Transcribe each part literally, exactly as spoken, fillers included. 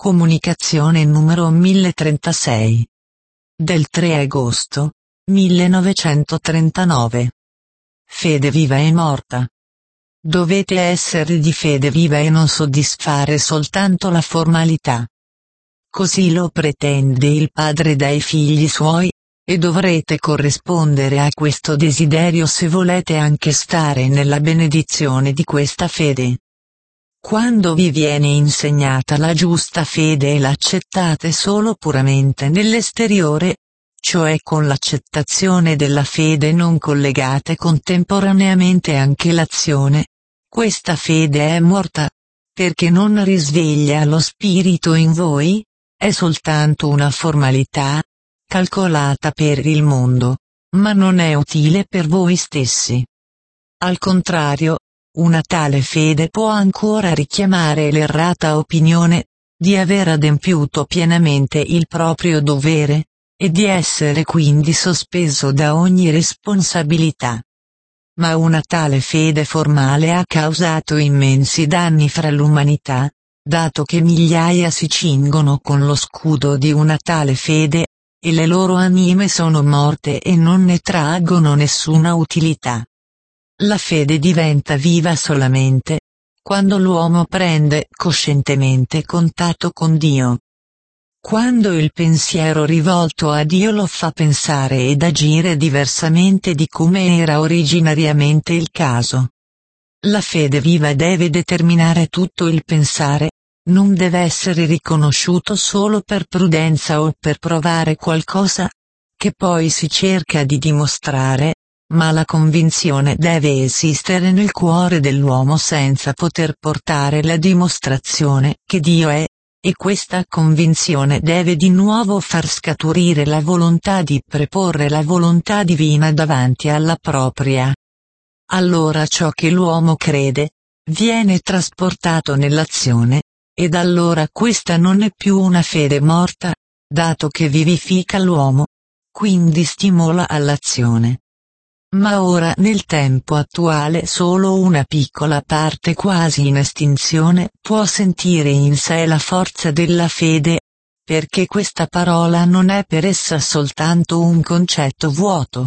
Comunicazione numero mille trentasei. Del tre agosto millenovecentotrentanove. Fede viva e morta. Dovete essere di fede viva e non soddisfare soltanto la formalità. Così lo pretende il Padre dai figli suoi, e dovrete corrispondere a questo desiderio se volete anche stare nella benedizione di questa fede. Quando vi viene insegnata la giusta fede e l'accettate solo puramente nell'esteriore, cioè con l'accettazione della fede non collegate contemporaneamente anche l'azione, questa fede è morta, perché non risveglia lo spirito in voi, è soltanto una formalità, calcolata per il mondo, ma non è utile per voi stessi. Al contrario, una tale fede può ancora richiamare l'errata opinione di aver adempiuto pienamente il proprio dovere, e di essere quindi sospeso da ogni responsabilità. Ma una tale fede formale ha causato immensi danni fra l'umanità, dato che migliaia si cingono con lo scudo di una tale fede, e le loro anime sono morte e non ne traggono nessuna utilità. La fede diventa viva solamente quando l'uomo prende coscientemente contatto con Dio. Quando il pensiero rivolto a Dio lo fa pensare ed agire diversamente di come era originariamente il caso. La fede viva deve determinare tutto il pensare, non deve essere riconosciuto solo per prudenza o per provare qualcosa, che poi si cerca di dimostrare, ma la convinzione deve esistere nel cuore dell'uomo senza poter portare la dimostrazione che Dio è, e questa convinzione deve di nuovo far scaturire la volontà di preporre la volontà divina davanti alla propria. Allora ciò che l'uomo crede, viene trasportato nell'azione, ed allora questa non è più una fede morta, dato che vivifica l'uomo, quindi stimola all'azione. Ma ora nel tempo attuale solo una piccola parte quasi in estinzione può sentire in sé la forza della fede, perché questa parola non è per essa soltanto un concetto vuoto.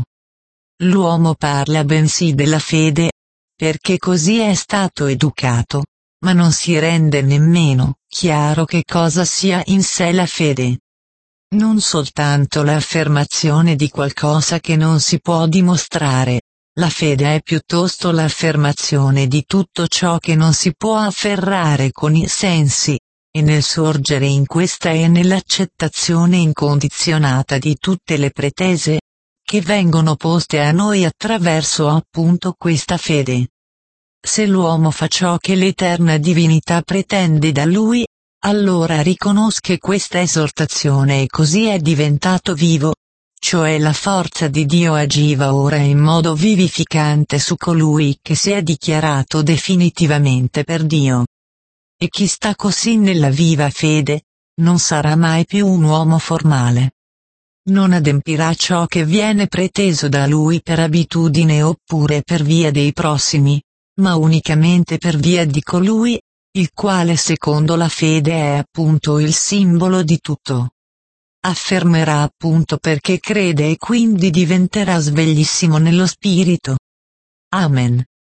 L'uomo parla bensì della fede, perché così è stato educato, ma non si rende nemmeno chiaro che cosa sia in sé la fede. Non soltanto l'affermazione di qualcosa che non si può dimostrare, la fede è piuttosto l'affermazione di tutto ciò che non si può afferrare con i sensi, e nel sorgere in questa e nell'accettazione incondizionata di tutte le pretese che vengono poste a noi attraverso appunto questa fede. Se l'uomo fa ciò che l'eterna divinità pretende da lui, allora riconosca questa esortazione e così è diventato vivo, cioè la forza di Dio agiva ora in modo vivificante su colui che si è dichiarato definitivamente per Dio. E chi sta così nella viva fede, non sarà mai più un uomo formale. Non adempirà ciò che viene preteso da lui per abitudine oppure per via dei prossimi, ma unicamente per via di colui, il quale secondo la fede è appunto il simbolo di tutto. Affermerà appunto perché crede e quindi diventerà sveglissimo nello spirito. Amen.